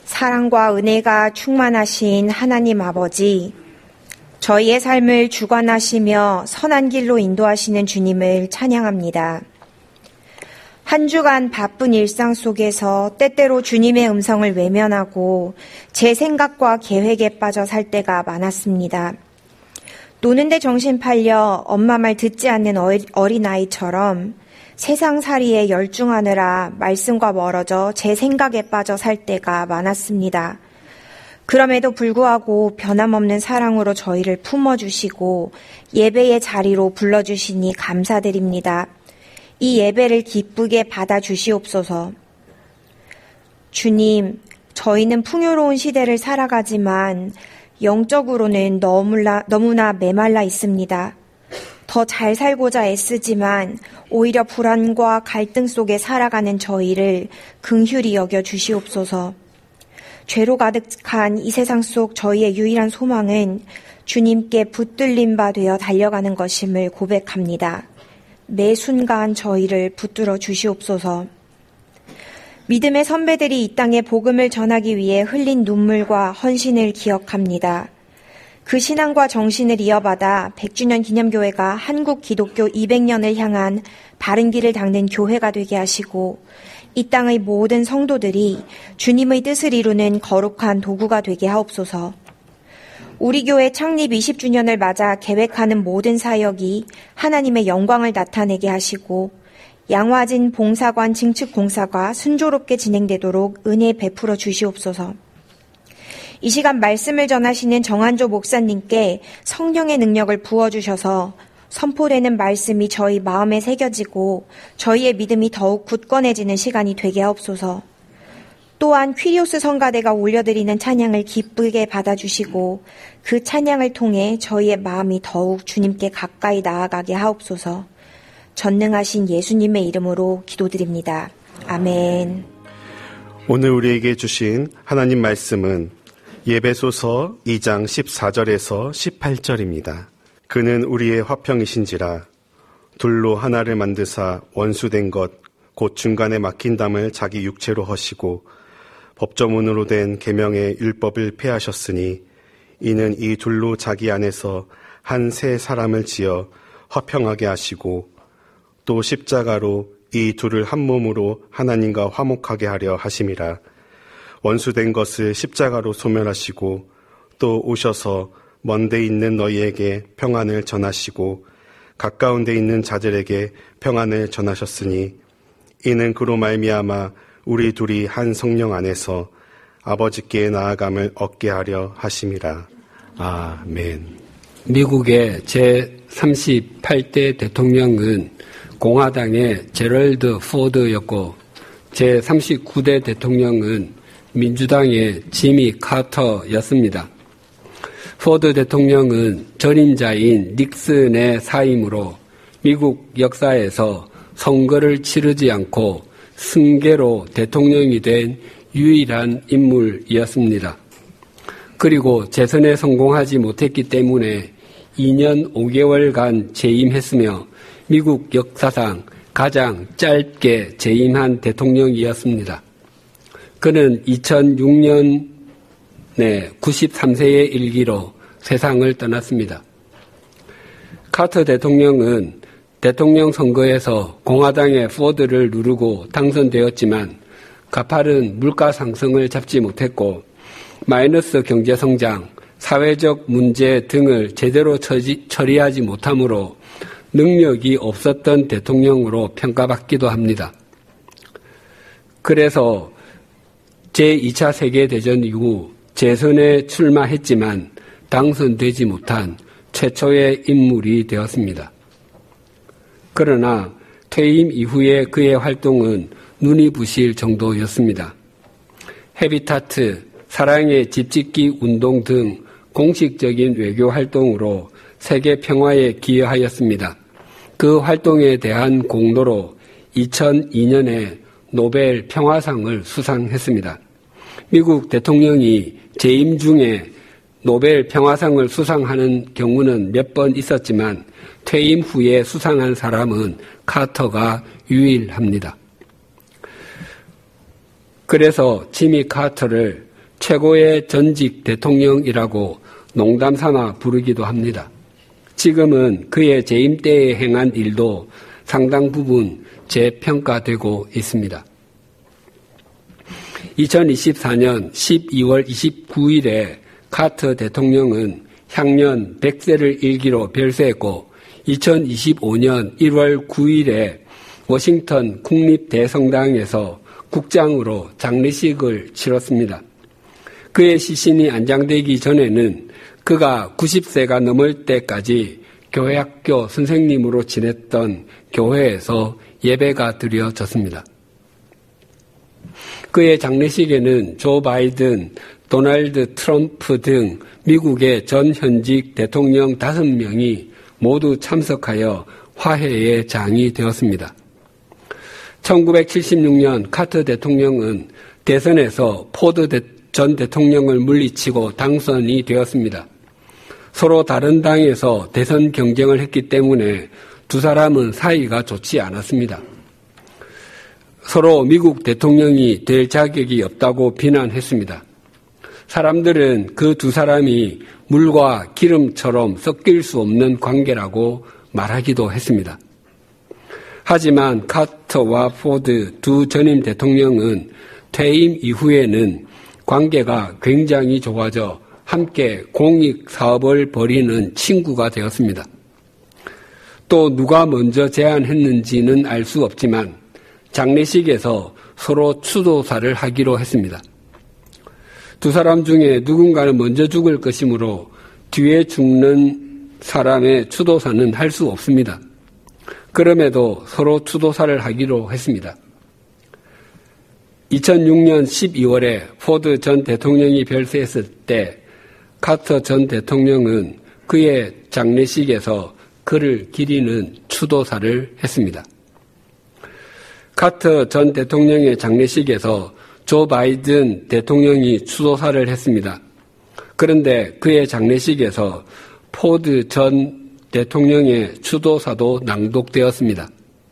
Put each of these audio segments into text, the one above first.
사랑과 은혜가 충만하신 하나님 아버지, 저희의 삶을 주관하시며 선한 길로 인도하시는 주님을 찬양합니다. 한 주간 바쁜 일상 속에서 때때로 주님의 음성을 외면하고 제 생각과 계획에 빠져 살 때가 많았습니다. 노는데 정신 팔려 엄마 말 듣지 않는 어린아이처럼 세상살이에 열중하느라 말씀과 멀어져 제 생각에 빠져 살 때가 많았습니다. 그럼에도 불구하고 변함없는 사랑으로 저희를 품어주시고 예배의 자리로 불러주시니 감사드립니다. 이 예배를 기쁘게 받아주시옵소서. 주님, 저희는 풍요로운 시대를 살아가지만 영적으로는 너무나 메말라 있습니다. 더 잘 살고자 애쓰지만 오히려 불안과 갈등 속에 살아가는 저희를 긍휼히 여겨 주시옵소서. 죄로 가득한 이 세상 속 저희의 유일한 소망은 주님께 붙들린 바 되어 달려가는 것임을 고백합니다. 매 순간 저희를 붙들어 주시옵소서. 믿음의 선배들이 이 땅에 복음을 전하기 위해 흘린 눈물과 헌신을 기억합니다. 그 신앙과 정신을 이어받아 100주년 기념교회가 한국 기독교 200년을 향한 바른 길을 닦는 교회가 되게 하시고 이 땅의 모든 성도들이 주님의 뜻을 이루는 거룩한 도구가 되게 하옵소서. 우리 교회 창립 20주년을 맞아 계획하는 모든 사역이 하나님의 영광을 나타내게 하시고 양화진 봉사관 증축 공사가 순조롭게 진행되도록 은혜 베풀어 주시옵소서. 이 시간 말씀을 전하시는 정한조 목사님께 성령의 능력을 부어주셔서 선포되는 말씀이 저희 마음에 새겨지고 저희의 믿음이 더욱 굳건해지는 시간이 되게 하옵소서. 또한 퀴리오스 성가대가 올려드리는 찬양을 기쁘게 받아주시고 그 찬양을 통해 저희의 마음이 더욱 주님께 가까이 나아가게 하옵소서. 전능하신 예수님의 이름으로 기도드립니다. 아멘. 오늘 우리에게 주신 하나님 말씀은 예배소서 2장 14절에서 18절입니다. 그는 우리의 화평이신지라 둘로 하나를 만드사 원수된 것 곧 중간에 막힌 담을 자기 육체로 허시고 법조문으로 된 계명의 율법을 폐하셨으니 이는 이 둘로 자기 안에서 한 새 사람을 지어 화평하게 하시고 또 십자가로 이 둘을 한 몸으로 하나님과 화목하게 하려 하심이라. 원수된 것을 십자가로 소멸하시고 또 오셔서 먼 데 있는 너희에게 평안을 전하시고 가까운 데 있는 자들에게 평안을 전하셨으니 이는 그로 말미암아 우리 둘이 한 성령 안에서 아버지께 나아감을 얻게 하려 하심이라. 아멘. 미국의 제38대 대통령은 공화당의 제럴드 포드였고 제39대 대통령은 민주당의 지미 카터였습니다. 포드 대통령은 전임자인 닉슨의 사임으로 미국 역사에서 선거를 치르지 않고 승계로 대통령이 된 유일한 인물이었습니다. 그리고 재선에 성공하지 못했기 때문에 2년 5개월간 재임했으며 미국 역사상 가장 짧게 재임한 대통령이었습니다. 그는 2006년에 93세의 일기로 세상을 떠났습니다. 카터 대통령은 대통령 선거에서 공화당의 포드를 누르고 당선되었지만 가파른 물가 상승을 잡지 못했고 마이너스 경제 성장, 사회적 문제 등을 제대로 처리하지 못하므로 능력이 없었던 대통령으로 평가받기도 합니다. 그래서 제2차 세계대전 이후 재선에 출마했지만 당선되지 못한 최초의 인물이 되었습니다. 그러나 퇴임 이후에 그의 활동은 눈이 부실 정도였습니다. 헤비타트, 사랑의 집짓기 운동 등 공식적인 외교 활동으로 세계 평화에 기여하였습니다. 그 활동에 대한 공로로 2002년에 노벨 평화상을 수상했습니다. 미국 대통령이 재임 중에 노벨 평화상을 수상하는 경우는 몇 번 있었지만 퇴임 후에 수상한 사람은 카터가 유일합니다. 그래서 지미 카터를 최고의 전직 대통령이라고 농담 삼아 부르기도 합니다. 지금은 그의 재임 때에 행한 일도 상당 부분 재평가되고 있습니다. 2024년 12월 29일에 카터 대통령은 향년 100세를 일기로 별세했고 2025년 1월 9일에 워싱턴 국립대성당에서 국장으로 장례식을 치렀습니다. 그의 시신이 안장되기 전에는 그가 90세가 넘을 때까지 교회학교 선생님으로 지냈던 교회에서 예배가 드려졌습니다. 그의 장례식에는 조 바이든, 도널드 트럼프 등 미국의 전 현직 대통령 5명이 모두 참석하여 화해의 장이 되었습니다. 1976년 카터 대통령은 대선에서 포드 전 대통령을 물리치고 당선이 되었습니다. 서로 다른 당에서 대선 경쟁을 했기 때문에 두 사람은 사이가 좋지 않았습니다. 서로 미국 대통령이 될 자격이 없다고 비난했습니다. 사람들은 그 두 사람이 물과 기름처럼 섞일 수 없는 관계라고 말하기도 했습니다. 하지만 카터와 포드 두 전임 대통령은 퇴임 이후에는 관계가 굉장히 좋아져 함께 공익 사업을 벌이는 친구가 되었습니다. 또 누가 먼저 제안했는지는 알 수 없지만 장례식에서 서로 추도사를 하기로 했습니다. 두 사람 중에 누군가는 먼저 죽을 것이므로 뒤에 죽는 사람의 추도사는 할 수 없습니다. 그럼에도 서로 추도사를 하기로 했습니다. 2006년 12월에 포드 전 대통령이 별세했을 때 카터 전 대통령은 그의 장례식에서 그를 기리는 추도사를 했습니다. 카터 전 대통령의 장례식에서 조 바이든 대통령이 추도사를 했습니다. 그런데 그의 장례식에서 포드 전 대통령의 추도사도 낭독되었습니다.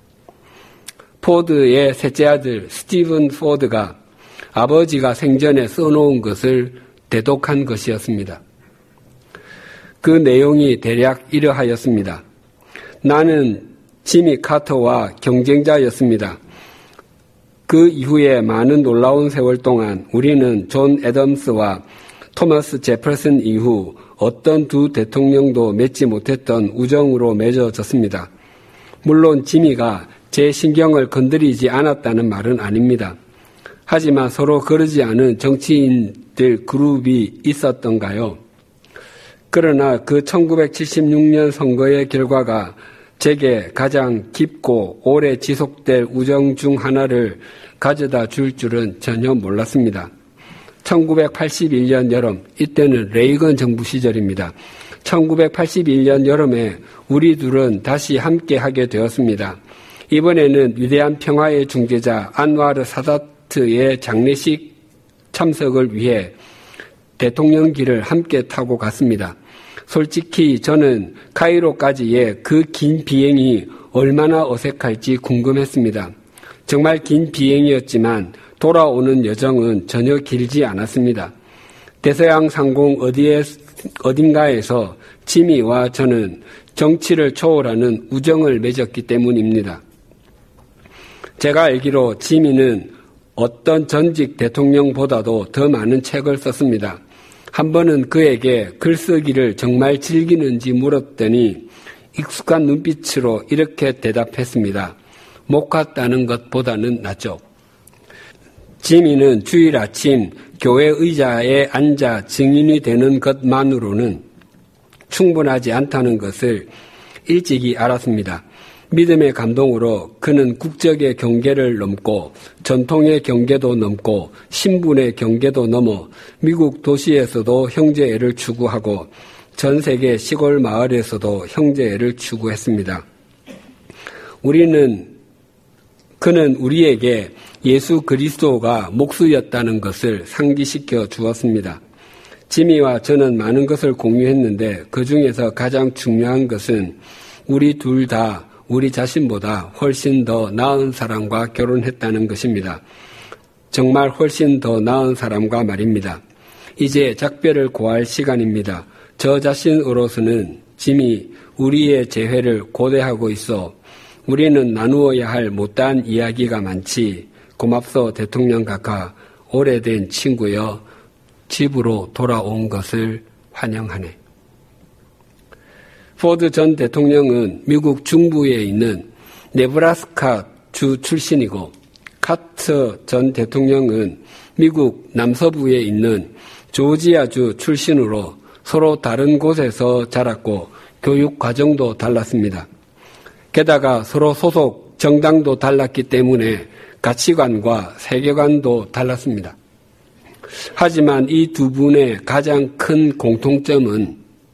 포드의 셋째 아들 스티븐 포드가 아버지가 생전에 써놓은 것을 대독한 것이었습니다. 그 내용이 대략 이러하였습니다. 나는 지미 카터와 경쟁자였습니다. 그 이후에 많은 놀라운 세월 동안 우리는 존 애덤스와 토마스 제퍼슨 이후 어떤 두 대통령도 맺지 못했던 우정으로 맺어졌습니다. 물론 지미가 제 신경을 건드리지 않았다는 말은 아닙니다. 하지만 서로 그러지 않은 정치인들 그룹이 있었던가요? 그러나 그 1976년 선거의 결과가 제게 가장 깊고 오래 지속될 우정 중 하나를 가져다 줄 줄은 전혀 몰랐습니다. 1981년 여름, 이때는 레이건 정부 시절입니다. 1981년 여름에 우리 둘은 다시 함께하게 되었습니다. 이번에는 위대한 평화의 중재자 안와르 사다트의 장례식 참석을 위해 대통령길을 함께 타고 갔습니다. 솔직히 저는 카이로까지의 그 긴 비행이 얼마나 어색할지 궁금했습니다. 정말 긴 비행이었지만 돌아오는 여정은 전혀 길지 않았습니다. 대서양 상공 어딘가에서 지미와 저는 정치를 초월하는 우정을 맺었기 때문입니다. 제가 알기로 지미는 어떤 전직 대통령보다도 더 많은 책을 썼습니다. 한 번은 그에게 글쓰기를 정말 즐기는지 물었더니 익숙한 눈빛으로 이렇게 대답했습니다. 못 갔다는 것보다는 낫죠. 지미는 주일 아침 교회 의자에 앉아 증인이 되는 것만으로는 충분하지 않다는 것을 일찍이 알았습니다. 믿음의 감동으로 그는 국적의 경계를 넘고 전통의 경계도 넘고 신분의 경계도 넘어 미국 도시에서도 형제애를 추구하고 전 세계 시골 마을에서도 형제애를 추구했습니다. 그는 우리에게 예수 그리스도가 목수였다는 것을 상기시켜 주었습니다. 지미와 저는 많은 것을 공유했는데 그 중에서 가장 중요한 것은 우리 둘 다 우리 자신보다 훨씬 더 나은 사람과 결혼했다는 것입니다. 정말 훨씬 더 나은 사람과 말입니다. 이제 작별을 고할 시간입니다. 저 자신으로서는 짐이 우리의 재회를 고대하고 있어 우리는 나누어야 할 못다한 이야기가 많지. 고맙소 대통령 각하, 오래된 친구여 집으로 돌아온 것을 환영하네. 포드 전 대통령은 미국 중부에 있는 네브라스카 주 출신이고 카터 전 대통령은 미국 남서부에 있는 조지아주 출신으로 서로 다른 곳에서 자랐고 교육 과정도 달랐습니다. 게다가 서로 소속 정당도 달랐기 때문에 가치관과 세계관도 달랐습니다. 하지만 이 두 분의 가장 큰 공통점은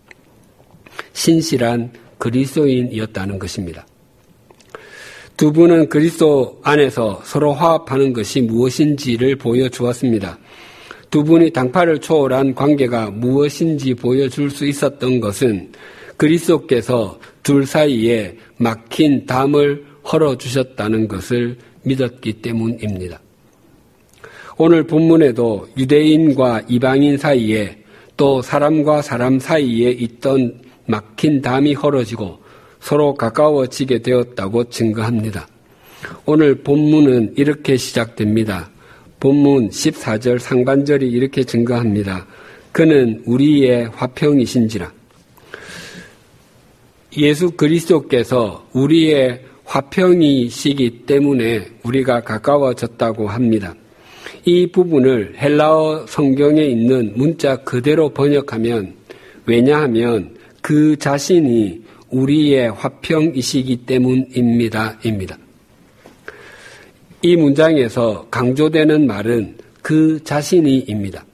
신실한 그리스도인이었다는 것입니다. 두 분은 그리스도 안에서 서로 화합하는 것이 무엇인지를 보여주었습니다. 두 분이 당파를 초월한 관계가 무엇인지 보여줄 수 있었던 것은 그리스도께서 둘 사이에 막힌 담을 헐어주셨다는 것을 믿었기 때문입니다. 오늘 본문에도 유대인과 이방인 사이에 또 사람과 사람 사이에 있던 막힌 담이 헐어지고 서로 가까워지게 되었다고 증거합니다. 오늘 본문은 이렇게 시작됩니다. 본문 14절 상반절이 이렇게 증거합니다. 그는 우리의 화평이신지라. 예수 그리스도께서 우리의 화평이시기 때문에 우리가 가까워졌다고 합니다. 이 부분을 헬라어 성경에 있는 문자 그대로 번역하면 왜냐하면 그 자신이 우리의 화평이시기 때문입니다. 이 문장에서 강조되는 말은 그 자신이입니다.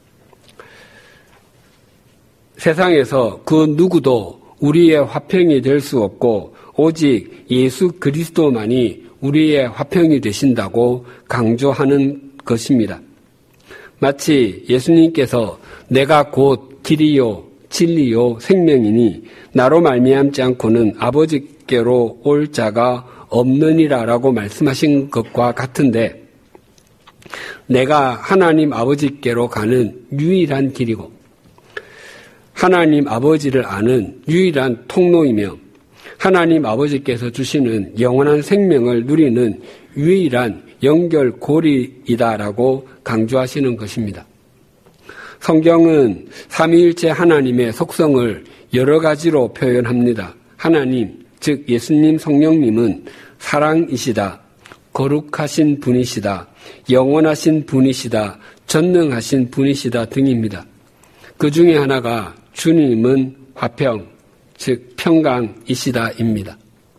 세상에서 그 누구도 우리의 화평이 될 수 없고 오직 예수 그리스도만이 우리의 화평이 되신다고 강조하는 것입니다. 마치 예수님께서 내가 곧 길이요 진리요 생명이니 나로 말미암지 않고는 아버지께로 올 자가 없느니라라고 말씀하신 것과 같은데 내가 하나님 아버지께로 가는 유일한 길이고 하나님 아버지를 아는 유일한 통로이며 하나님 아버지께서 주시는 영원한 생명을 누리는 유일한 연결고리이다라고 강조하시는 것입니다. 성경은 삼위일체 하나님의 속성을 여러 가지로 표현합니다. 하나님, 즉 예수님 성령님은 사랑이시다, 거룩하신 분이시다, 영원하신 분이시다, 전능하신 분이시다 등입니다. 그 중에 하나가 주님은 화평, 즉 평강이시다입니다.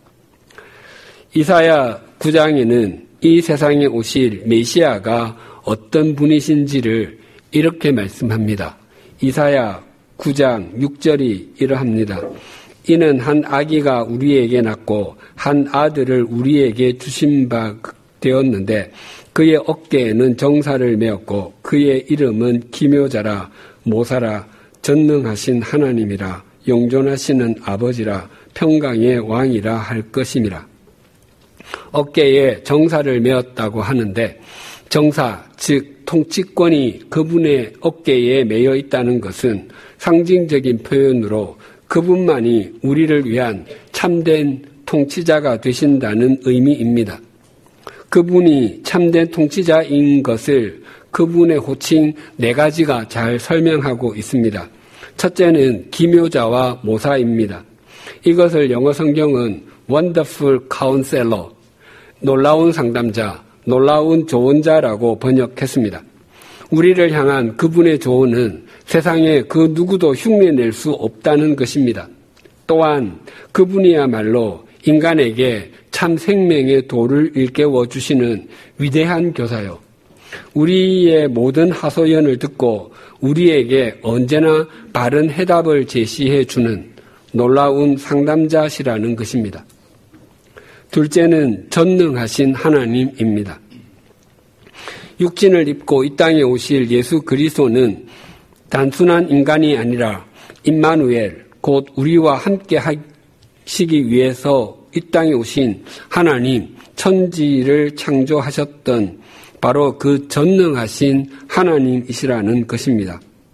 이사야 9장에는 이 세상에 오실 메시아가 어떤 분이신지를 이렇게 말씀합니다. 이사야 9장 6절이 이러합니다. 이는 한 아기가 우리에게 낳고 한 아들을 우리에게 주신 바 되었는데 그의 어깨에는 정사를 메었고 그의 이름은 기묘자라 모사라 전능하신 하나님이라 영존하시는 아버지라 평강의 왕이라 할 것임이라. 어깨에 정사를 메었다고 하는데 정사, 즉 통치권이 그분의 어깨에 매여 있다는 것은 상징적인 표현으로 그분만이 우리를 위한 참된 통치자가 되신다는 의미입니다. 그분이 참된 통치자인 것을 그분의 호칭 4가지가 잘 설명하고 있습니다. 첫째는 기묘자와 모사입니다. 이것을 영어 성경은 Wonderful Counselor, 놀라운 상담자, 놀라운 조언자라고 번역했습니다. 우리를 향한 그분의 조언은 세상에 그 누구도 흉내낼 수 없다는 것입니다. 또한 그분이야말로 인간에게 참 생명의 도를 일깨워 주시는 위대한 교사요. 우리의 모든 하소연을 듣고 우리에게 언제나 바른 해답을 제시해 주는 놀라운 상담자시라는 것입니다. 둘째는 전능하신 하나님입니다. 육신을 입고 이 땅에 오실 예수 그리스도는 단순한 인간이 아니라 임마누엘, 곧 우리와 함께 하시기 위해서 이 땅에 오신 하나님, 천지를 창조하셨던 바로 그 전능하신 하나님이시라는 것입니다.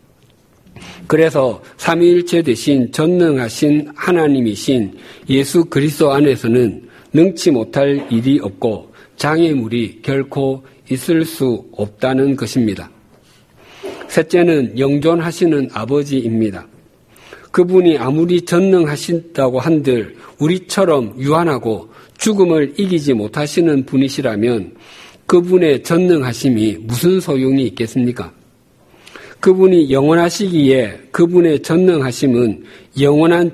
그래서 삼위일체 되신 전능하신 하나님이신 예수 그리스도 안에서는 능치 못할 일이 없고 장애물이 결코 있을 수 없다는 것입니다. 셋째는 영존하시는 아버지입니다. 그분이 아무리 전능하신다고 한들 우리처럼 유한하고 죽음을 이기지 못하시는 분이시라면 그분의 전능하심이 무슨 소용이 있겠습니까? 그분이 영원하시기에 그분의 전능하심은 영원한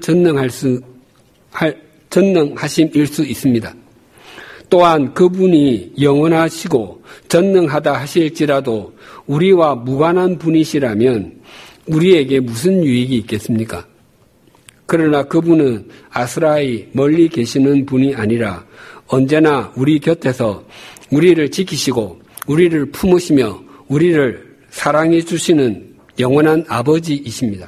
전능하심일 수 있습니다. 또한 그분이 영원하시고 전능하다 하실지라도 우리와 무관한 분이시라면 우리에게 무슨 유익이 있겠습니까? 그러나 그분은 아스라이 멀리 계시는 분이 아니라 언제나 우리 곁에서 우리를 지키시고 우리를 품으시며 우리를 사랑해 주시는 영원한 아버지이십니다.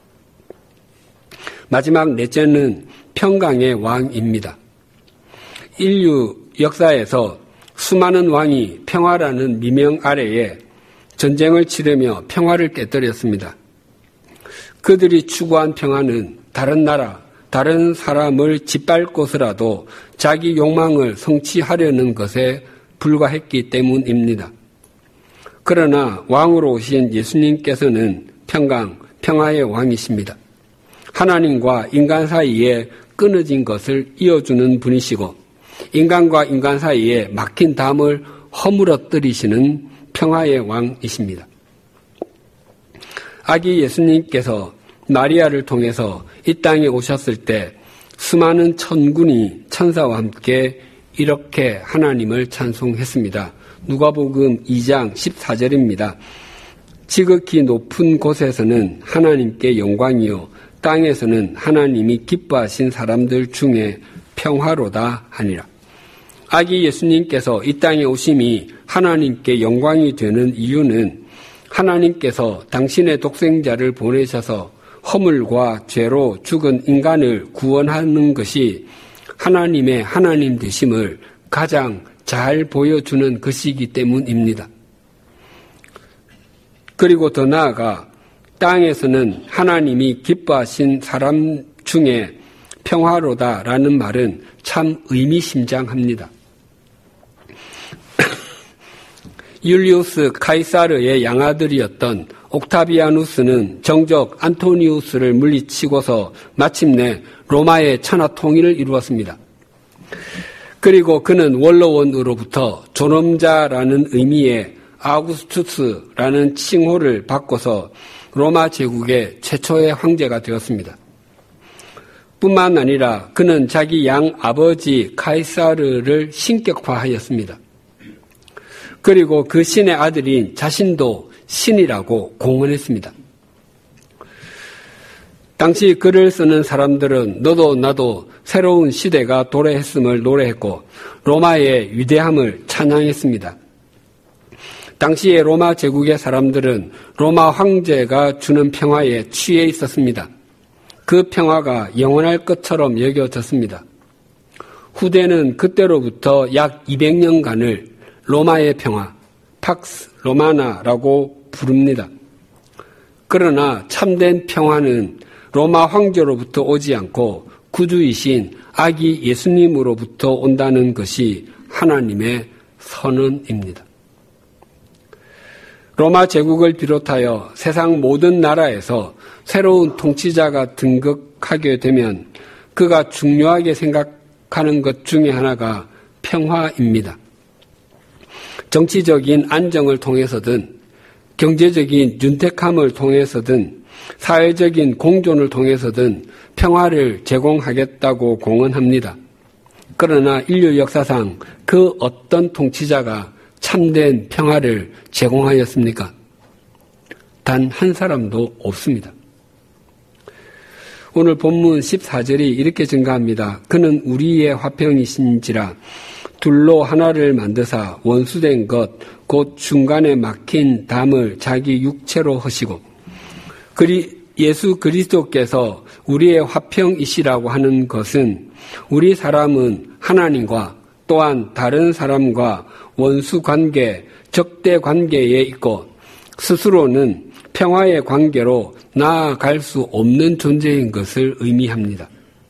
마지막 넷째는 평강의 왕입니다. 인류 역사에서 수많은 왕이 평화라는 미명 아래에 전쟁을 치르며 평화를 깨뜨렸습니다. 그들이 추구한 평화는 다른 나라, 다른 사람을 짓밟고서라도 자기 욕망을 성취하려는 것에 불과했기 때문입니다. 그러나 왕으로 오신 예수님께서는 평화의 왕이십니다. 하나님과 인간 사이에 끊어진 것을 이어주는 분이시고 인간과 인간 사이에 막힌 담을 허물어뜨리시는 평화의 왕이십니다. 아기 예수님께서 마리아를 통해서 이 땅에 오셨을 때 수많은 천군이 천사와 함께 이렇게 하나님을 찬송했습니다. 누가복음 2장 14절입니다. 지극히 높은 곳에서는 하나님께 영광이요 땅에서는 하나님이 기뻐하신 사람들 중에 평화로다 하니라. 아기 예수님께서 이 땅에 오심이 하나님께 영광이 되는 이유는 하나님께서 당신의 독생자를 보내셔서 허물과 죄로 죽은 인간을 구원하는 것이 하나님의 하나님 되심을 가장 잘 보여주는 것이기 때문입니다. 그리고 더 나아가 땅에서는 하나님이 기뻐하신 사람 중에 평화로다라는 말은 참 의미심장합니다. 율리우스 카이사르의 양아들이었던 옥타비아누스는 정적 안토니우스를 물리치고서 마침내 로마의 천하 통일을 이루었습니다. 그리고 그는 원로원으로부터 존엄자라는 의미의 아우구스투스라는 칭호를 바꿔서 로마 제국의 최초의 황제가 되었습니다. 뿐만 아니라 그는 자기 양아버지 카이사르를 신격화하였습니다. 그리고 그 신의 아들인 자신도 신이라고 공언했습니다. 당시 글을 쓰는 사람들은 너도 나도 새로운 시대가 도래했음을 노래했고 로마의 위대함을 찬양했습니다. 당시의 로마 제국의 사람들은 로마 황제가 주는 평화에 취해 있었습니다. 그 평화가 영원할 것처럼 여겨졌습니다. 후대는 그때로부터 약 200년간을 로마의 평화, 팍스 로마나라고 부릅니다. 그러나 참된 평화는 로마 황제로부터 오지 않고 구주이신 아기 예수님으로부터 온다는 것이 하나님의 선언입니다. 로마 제국을 비롯하여 세상 모든 나라에서 새로운 통치자가 등극하게 되면 그가 중요하게 생각하는 것 중에 하나가 평화입니다. 정치적인 안정을 통해서든 경제적인 윤택함을 통해서든 사회적인 공존을 통해서든 평화를 제공하겠다고 공언합니다. 그러나 인류 역사상 그 어떤 통치자가 참된 평화를 제공하였습니까? 단 한 사람도 없습니다. 오늘 본문 14절이 이렇게 증가합니다. 그는 우리의 화평이신지라 둘로 하나를 만드사 원수된 것 곧 중간에 막힌 담을 자기 육체로 하시고 예수 그리스도께서 우리의 화평이시라고 하는 것은 우리 사람은 하나님과 또한 다른 사람과 원수 관계, 적대 관계에 있고 스스로는 평화의 관계로 나아갈 수 없는 존재인 것을 의미합니다.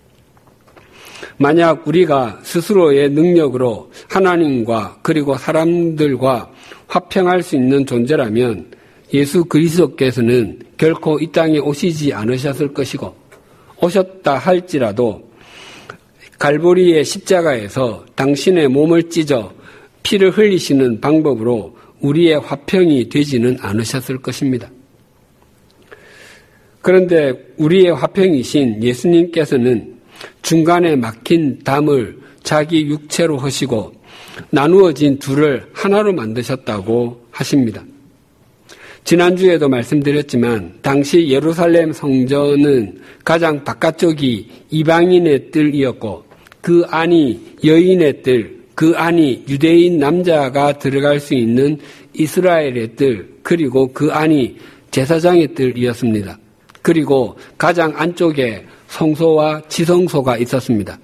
만약 우리가 스스로의 능력으로 하나님과 그리고 사람들과 화평할 수 있는 존재라면 예수 그리스도께서는 결코 이 땅에 오시지 않으셨을 것이고, 오셨다 할지라도 갈보리의 십자가에서 당신의 몸을 찢어 피를 흘리시는 방법으로 우리의 화평이 되지는 않으셨을 것입니다. 그런데 우리의 화평이신 예수님께서는 중간에 막힌 담을 자기 육체로 하시고 나누어진 둘을 하나로 만드셨다고 하십니다. 지난주에도 말씀드렸지만 당시 예루살렘 성전은 가장 바깥쪽이 이방인의 뜰이었고 그 안이 여인의 뜰, 그 안이 유대인 남자가 들어갈 수 있는 이스라엘의 뜰, 그리고 그 안이 제사장의 뜰이었습니다. 그리고 가장 안쪽에 성소와 지성소가 있었습니다.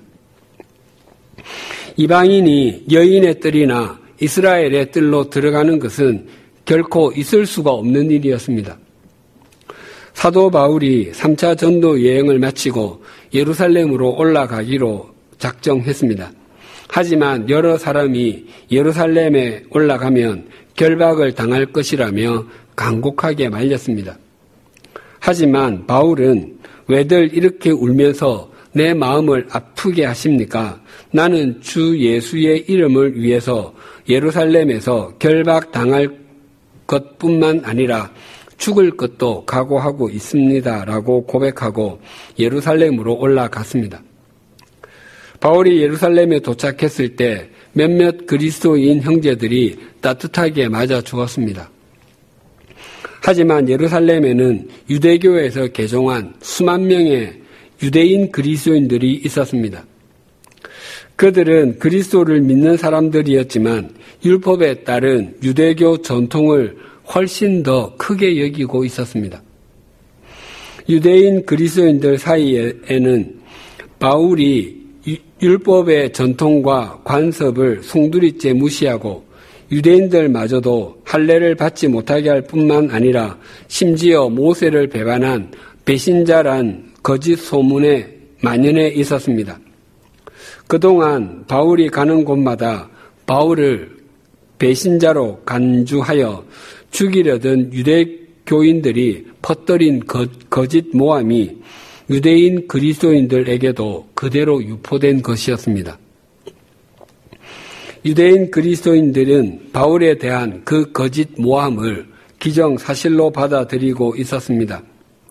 이방인이 여인의 뜰이나 이스라엘의 뜰로 들어가는 것은 결코 있을 수가 없는 일이었습니다. 사도 바울이 3차 전도 여행을 마치고 예루살렘으로 올라가기로 작정했습니다. 하지만 여러 사람이 예루살렘에 올라가면 결박을 당할 것이라며 간곡하게 말렸습니다. 하지만 바울은 왜들 이렇게 울면서 내 마음을 아프게 하십니까? 나는 주 예수의 이름을 위해서 예루살렘에서 결박당할 것뿐만 아니라 죽을 것도 각오하고 있습니다. 라고 고백하고 예루살렘으로 올라갔습니다. 바울이 예루살렘에 도착했을 때 몇몇 그리스도인 형제들이 따뜻하게 맞아 주었습니다. 하지만 예루살렘에는 유대교에서 개종한 수만 명의 유대인 그리스도인들이 있었습니다. 그들은 그리스도를 믿는 사람들이었지만 율법에 따른 유대교 전통을 훨씬 더 크게 여기고 있었습니다. 유대인 그리스도인들 사이에는 바울이 율법의 전통과 관습을 송두리째 무시하고 유대인들마저도 할례를 받지 못하게 할 뿐만 아니라 심지어 모세를 배반한 배신자란 거짓 소문에 만연해 있었습니다. 그동안 바울이 가는 곳마다 바울을 배신자로 간주하여 죽이려던 유대교인들이 퍼뜨린 거짓 모함이 유대인 그리스도인들에게도 그대로 유포된 것이었습니다. 유대인 그리스도인들은 바울에 대한 그 거짓 모함을 기정사실로 받아들이고 있었습니다.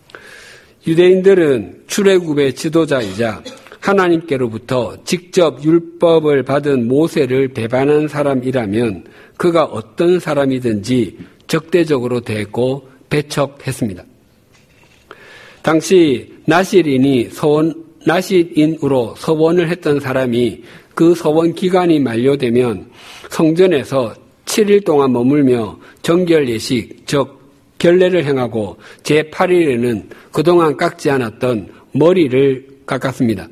유대인들은 출애굽의 지도자이자 하나님께로부터 직접 율법을 받은 모세를 배반한 사람이라면 그가 어떤 사람이든지 적대적으로 대했고 배척했습니다. 당시 나실인으로 서원을 했던 사람이 그 서원 기간이 만료되면 성전에서 7일 동안 머물며 정결 예식, 즉 결례를 행하고 제8일에는 그동안 깎지 않았던 머리를 깎았습니다.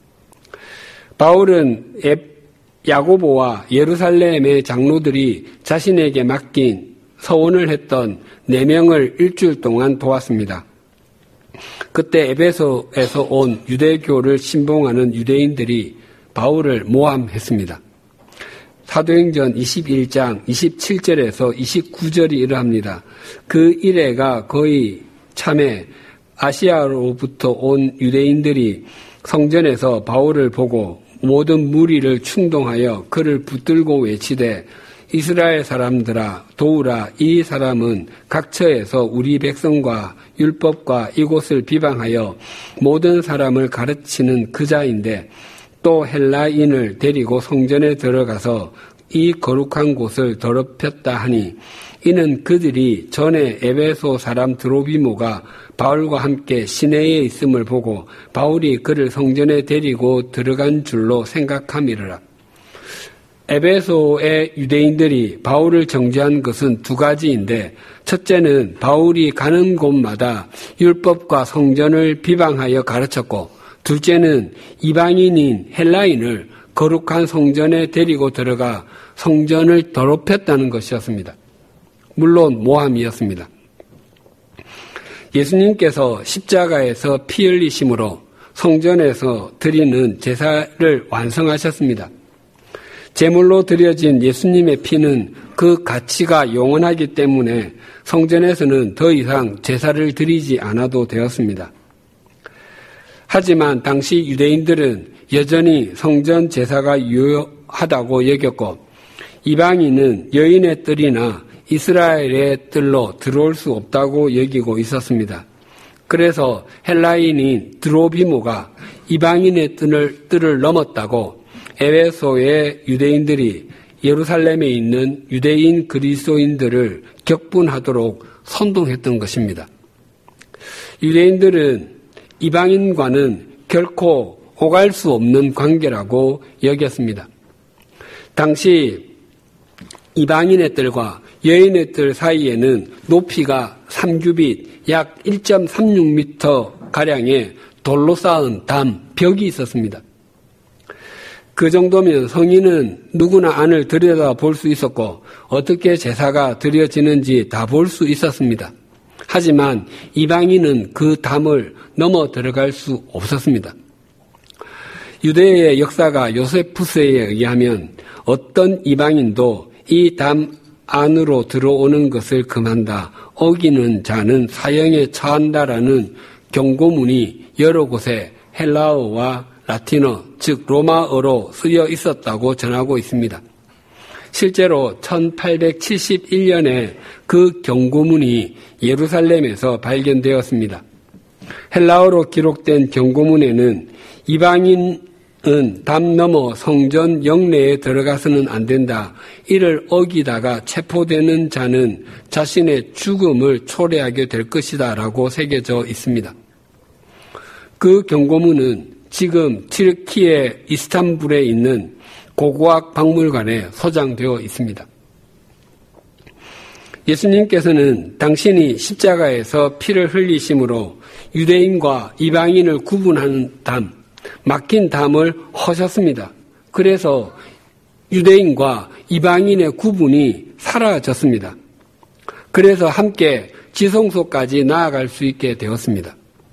바울은 야고보와 예루살렘의 장로들이 자신에게 맡긴 서원을 했던 4명을 일주일 동안 도왔습니다. 그때 에베소에서 온 유대교를 신봉하는 유대인들이 바울을 모함했습니다. 사도행전 21장 27절에서 29절이 이러합니다. 그 이래가 거의 참에 아시아로부터 온 유대인들이 성전에서 바울을 보고 모든 무리를 충동하여 그를 붙들고 외치되 이스라엘 사람들아 도우라. 이 사람은 각처에서 우리 백성과 율법과 이곳을 비방하여 모든 사람을 가르치는 그자인데 또 헬라인을 데리고 성전에 들어가서 이 거룩한 곳을 더럽혔다 하니 이는 그들이 전에 에베소 사람 드로비모가 바울과 함께 시내에 있음을 보고 바울이 그를 성전에 데리고 들어간 줄로 생각함이라. 에베소의 유대인들이 바울을 정죄한 것은 2가지인데 첫째는 바울이 가는 곳마다 율법과 성전을 비방하여 가르쳤고 둘째는 이방인인 헬라인을 거룩한 성전에 데리고 들어가 성전을 더럽혔다는 것이었습니다. 물론 모함이었습니다. 예수님께서 십자가에서 피 흘리심으로 성전에서 드리는 제사를 완성하셨습니다. 제물로 드려진 예수님의 피는 그 가치가 영원하기 때문에 성전에서는 더 이상 제사를 드리지 않아도 되었습니다. 하지만 당시 유대인들은 여전히 성전 제사가 유효하다고 여겼고 이방인은 여인의 뜰이나 이스라엘의 뜰로 들어올 수 없다고 여기고 있었습니다. 그래서 헬라인인 드로비모가 이방인의 뜰을 넘었다고 에베소의 유대인들이 예루살렘에 있는 유대인 그리스도인들을 격분하도록 선동했던 것입니다. 유대인들은 이방인과는 결코 오갈 수 없는 관계라고 여겼습니다. 당시 이방인의 뜰과 여인의 뜰 사이에는 높이가 3규빗, 약 1.36m 가량의 돌로 쌓은 벽이 있었습니다. 그 정도면 성인은 누구나 안을 들여다볼 수 있었고 어떻게 제사가 드려지는지 다 볼 수 있었습니다. 하지만 이방인은 그 담을 넘어 들어갈 수 없었습니다. 유대의 역사가 요세푸스에 의하면 어떤 이방인도 이 담 안으로 들어오는 것을 금한다, 어기는 자는 사형에 처한다라는 경고문이 여러 곳에 헬라어와 라틴어, 즉 로마어로 쓰여 있었다고 전하고 있습니다. 실제로 1871년에 그 경고문이 예루살렘에서 발견되었습니다. 헬라어로 기록된 경고문에는 이방인은 담 넘어 성전 영내에 들어가서는 안 된다. 이를 어기다가 체포되는 자는 자신의 죽음을 초래하게 될 것이다 라고 새겨져 있습니다. 그 경고문은 지금 튀르키예 이스탄불에 있는 고고학 박물관에 소장되어 있습니다. 예수님께서는 당신이 십자가에서 피를 흘리심으로 유대인과 이방인을 구분하는 담, 막힌 담을 허셨습니다. 그래서 유대인과 이방인의 구분이 사라졌습니다. 그래서 함께 지성소까지 나아갈 수 있게 되었습니다.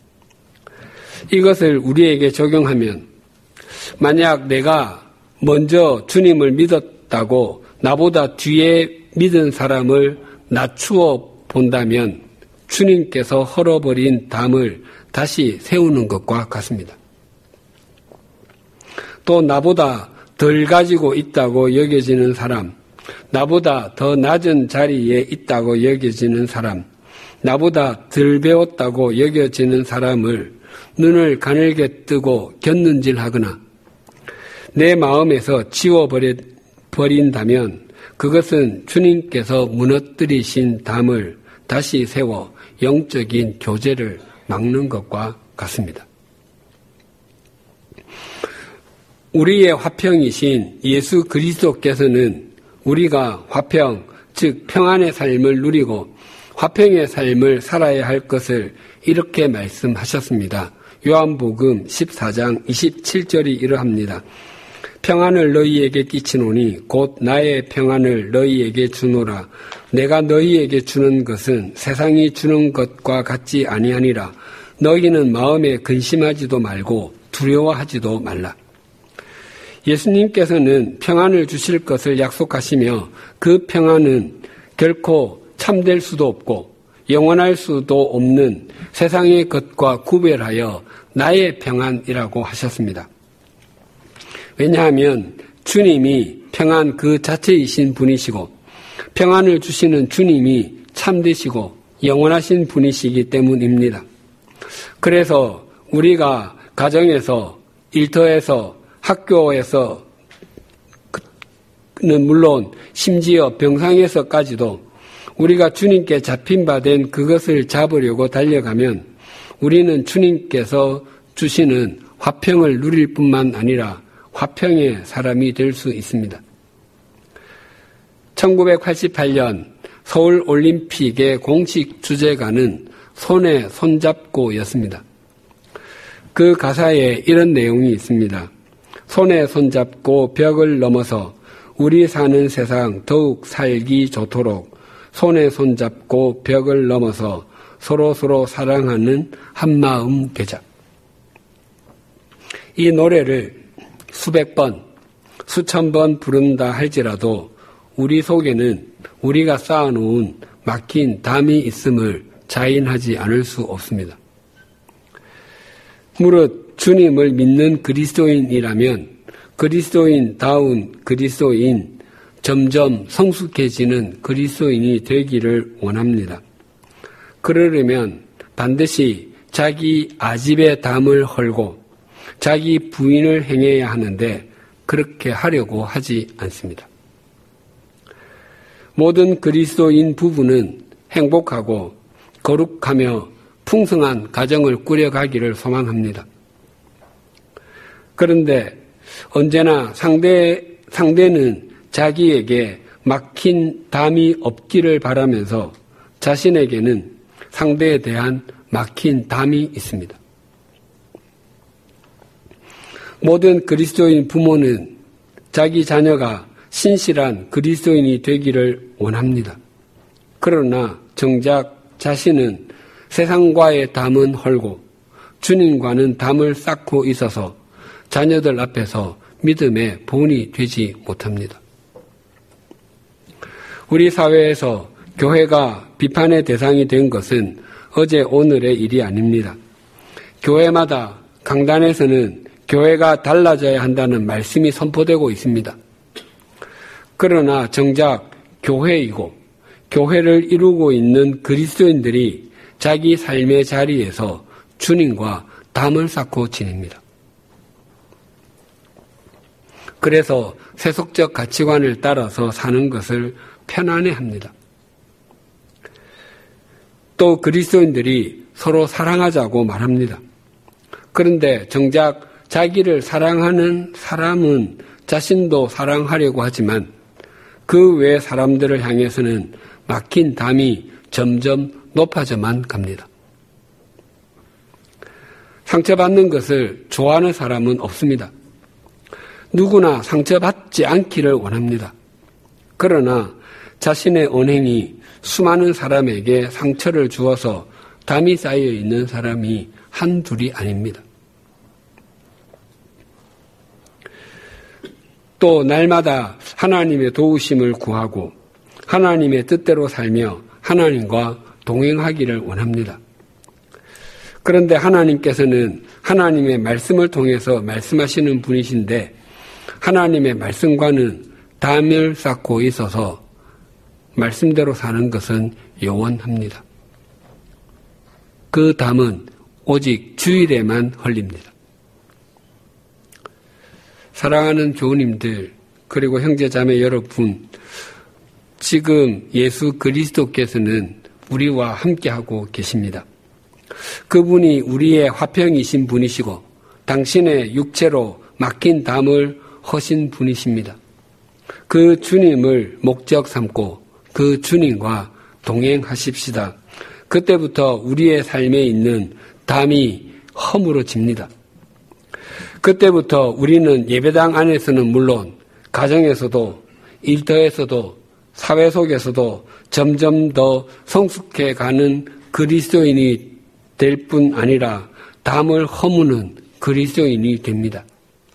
이것을 우리에게 적용하면 만약 내가 먼저 주님을 믿었다고 나보다 뒤에 믿은 사람을 낮추어 본다면 주님께서 헐어버린 담을 다시 세우는 것과 같습니다. 또 나보다 덜 가지고 있다고 여겨지는 사람, 나보다 더 낮은 자리에 있다고 여겨지는 사람, 나보다 덜 배웠다고 여겨지는 사람을 눈을 가늘게 뜨고 곁눈질하거나 내 마음에서 지워버린다면 그것은 주님께서 무너뜨리신 담을 다시 세워 영적인 교제를 막는 것과 같습니다. 우리의 화평이신 예수 그리스도께서는 우리가 화평, 즉 평안의 삶을 누리고 화평의 삶을 살아야 할 것을 이렇게 말씀하셨습니다. 요한복음 14장 27절이 이러합니다. 평안을 너희에게 끼치노니 곧 나의 평안을 너희에게 주노라. 내가 너희에게 주는 것은 세상이 주는 것과 같지 아니하니라. 너희는 마음에 근심하지도 말고 두려워하지도 말라. 예수님께서는 평안을 주실 것을 약속하시며 그 평안은 결코 참될 수도 없고 영원할 수도 없는 세상의 것과 구별하여 나의 평안이라고 하셨습니다. 왜냐하면 주님이 평안 그 자체이신 분이시고 평안을 주시는 주님이 참되시고 영원하신 분이시기 때문입니다. 그래서 우리가 가정에서, 일터에서, 학교에서는 물론 심지어 병상에서까지도 우리가 주님께 잡힌 바 된 그것을 잡으려고 달려가면 우리는 주님께서 주시는 화평을 누릴 뿐만 아니라 화평의 사람이 될 수 있습니다. 1988년 서울올림픽의 공식 주제가는 손에 손잡고였습니다. 그 가사에 이런 내용이 있습니다. 손에 손잡고 벽을 넘어서 우리 사는 세상 더욱 살기 좋도록 손에 손잡고 벽을 넘어서 서로 사랑하는 한마음 계자. 이 노래를 수백 번, 수천 번 부른다 할지라도 우리 속에는 우리가 쌓아놓은 막힌 담이 있음을 자인하지 않을 수 없습니다. 무릇 주님을 믿는 그리스도인이라면 그리스도인다운 그리스도인, 점점 성숙해지는 그리스도인이 되기를 원합니다. 그러려면 반드시 자기 아집의 담을 헐고 자기 부인을 행해야 하는데 그렇게 하려고 하지 않습니다. 모든 그리스도인 부부는 행복하고 거룩하며 풍성한 가정을 꾸려가기를 소망합니다. 그런데 언제나 상대는 자기에게 막힌 담이 없기를 바라면서 자신에게는 상대에 대한 막힌 담이 있습니다. 모든 그리스도인 부모는 자기 자녀가 신실한 그리스도인이 되기를 원합니다. 그러나 정작 자신은 세상과의 담은 헐고 주님과는 담을 쌓고 있어서 자녀들 앞에서 믿음의 본이 되지 못합니다. 우리 사회에서 교회가 비판의 대상이 된 것은 어제 오늘의 일이 아닙니다. 교회마다 강단에서는 교회가 달라져야 한다는 말씀이 선포되고 있습니다. 그러나 정작 교회이고 교회를 이루고 있는 그리스도인들이 자기 삶의 자리에서 주님과 담을 쌓고 지냅니다. 그래서 세속적 가치관을 따라서 사는 것을 편안해합니다. 또 그리스도인들이 서로 사랑하자고 말합니다. 그런데 정작 자기를 사랑하는 사람은 자신도 사랑하려고 하지만 그 외 사람들을 향해서는 막힌 담이 점점 높아져만 갑니다. 상처받는 것을 좋아하는 사람은 없습니다. 누구나 상처받지 않기를 원합니다. 그러나 자신의 언행이 수많은 사람에게 상처를 주어서 담이 쌓여 있는 사람이 한둘이 아닙니다. 또 날마다 하나님의 도우심을 구하고 하나님의 뜻대로 살며 하나님과 동행하기를 원합니다. 그런데 하나님께서는 하나님의 말씀을 통해서 말씀하시는 분이신데 하나님의 말씀과는 담을 쌓고 있어서 말씀대로 사는 것은 요원합니다. 그 담은 오직 주일에만 헐립니다. 사랑하는 교우님들 그리고 형제자매 여러분, 지금 예수 그리스도께서는 우리와 함께하고 계십니다. 그분이 우리의 화평이신 분이시고 당신의 육체로 막힌 담을 허신 분이십니다. 그 주님을 목적 삼고 그 주님과 동행하십시다. 그때부터 우리의 삶에 있는 담이 허물어집니다. 그때부터 우리는 예배당 안에서는 물론 가정에서도 일터에서도 사회 속에서도 점점 더 성숙해가는 그리스도인이 될 뿐 아니라 담을 허무는 그리스도인이 됩니다.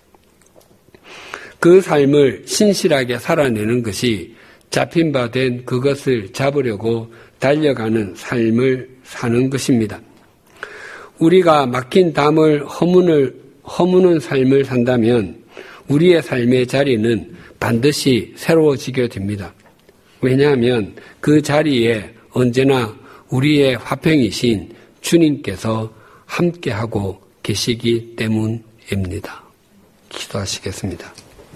그 삶을 신실하게 살아내는 것이 잡힌 바 된 그것을 잡으려고 달려가는 삶을 사는 것입니다. 우리가 막힌 담을 허무는 삶을 산다면 우리의 삶의 자리는 반드시 새로워지게 됩니다. 왜냐하면 그 자리에 언제나 우리의 화평이신 주님께서 함께하고 계시기 때문입니다. 기도하시겠습니다.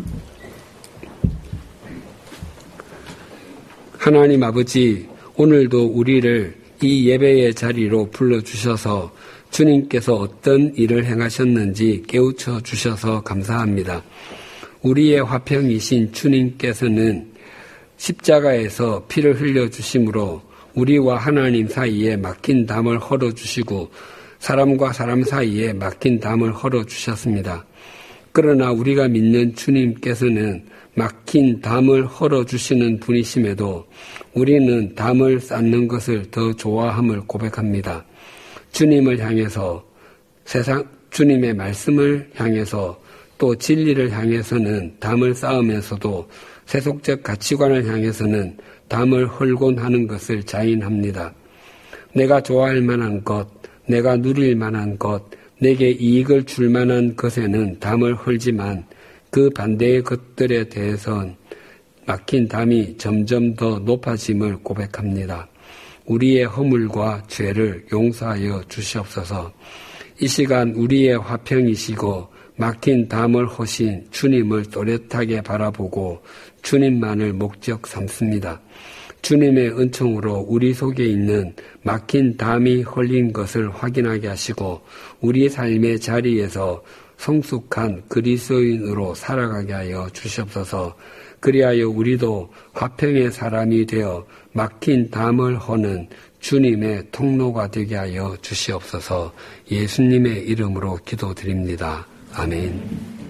하나님 아버지, 오늘도 우리를 이 예배의 자리로 불러주셔서 주님께서 어떤 일을 행하셨는지 깨우쳐 주셔서 감사합니다. 우리의 화평이신 주님께서는 십자가에서 피를 흘려주심으로 우리와 하나님 사이에 막힌 담을 헐어주시고 사람과 사람 사이에 막힌 담을 헐어주셨습니다. 그러나 우리가 믿는 주님께서는 막힌 담을 헐어주시는 분이심에도 우리는 담을 쌓는 것을 더 좋아함을 고백합니다. 주님을 향해서 주님의 말씀을 향해서 또 진리를 향해서는 담을 쌓으면서도 세속적 가치관을 향해서는 담을 헐곤 하는 것을 자인합니다. 내가 좋아할 만한 것, 내가 누릴 만한 것, 내게 이익을 줄 만한 것에는 담을 헐지만 그 반대의 것들에 대해선 막힌 담이 점점 더 높아짐을 고백합니다. 우리의 허물과 죄를 용서하여 주시옵소서. 이 시간 우리의 화평이시고 막힌 담을 허신 주님을 또렷하게 바라보고 주님만을 목적 삼습니다. 주님의 은총으로 우리 속에 있는 막힌 담이 헐린 것을 확인하게 하시고 우리 삶의 자리에서 성숙한 그리스도인으로 살아가게 하여 주시옵소서. 그리하여 우리도 화평의 사람이 되어 막힌 담을 허는 주님의 통로가 되게 하여 주시옵소서. 예수님의 이름으로 기도드립니다. 아멘.